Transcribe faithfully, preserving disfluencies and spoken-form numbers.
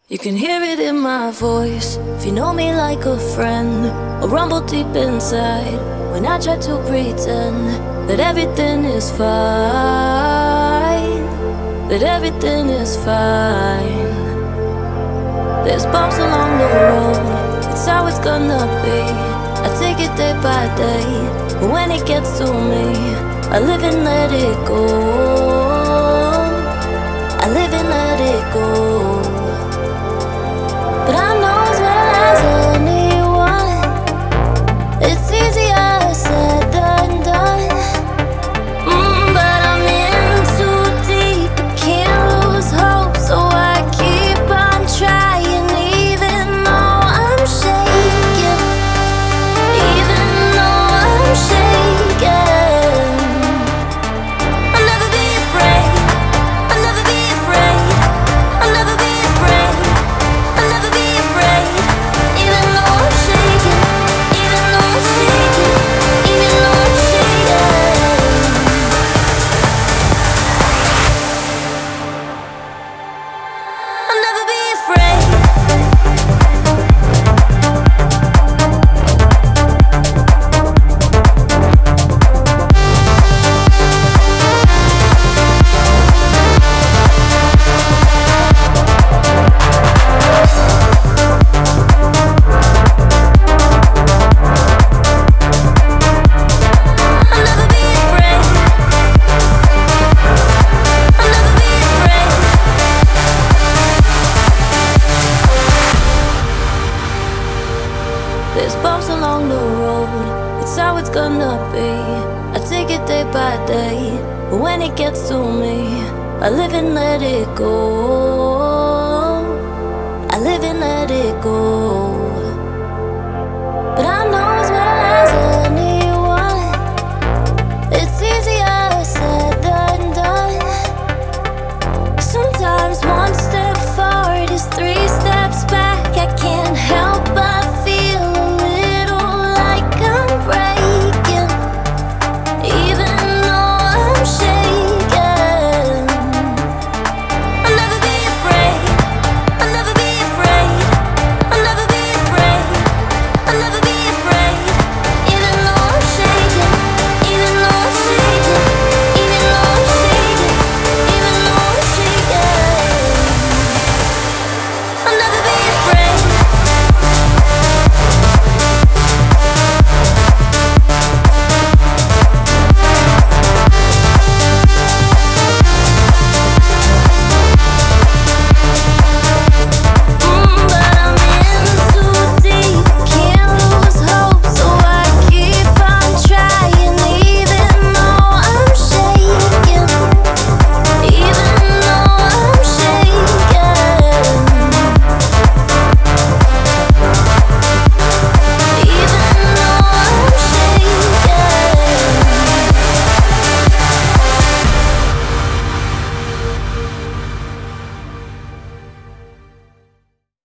You can hear it in my voice if you know me like a friend, or rumble deep inside when I try to pretend that everything is fine, that everything is fine. There's bumps along the road, it's how it's gonna be. I take it day by day, but when it gets to me, I live and let it go. I live and let it go. But I know as well as anyone, it's easier said than done. mm, But I'm in too deep, I can't lose hope, so I keep on trying. Even though I'm shaking, even though I'm shaking, I'll never be afraid, I'll never be afraid, I'll never be afraid, I'll never be afraid. Even though I'm shaking, even though I'm shaking, even though I'm shaking, I'll never be afraid. I'll never be afraid. I'll never be afraid. There's bumps along the road, it's how it's gonna be. I take it day by day, but when it gets to me, I live and let it go. I live and let it go.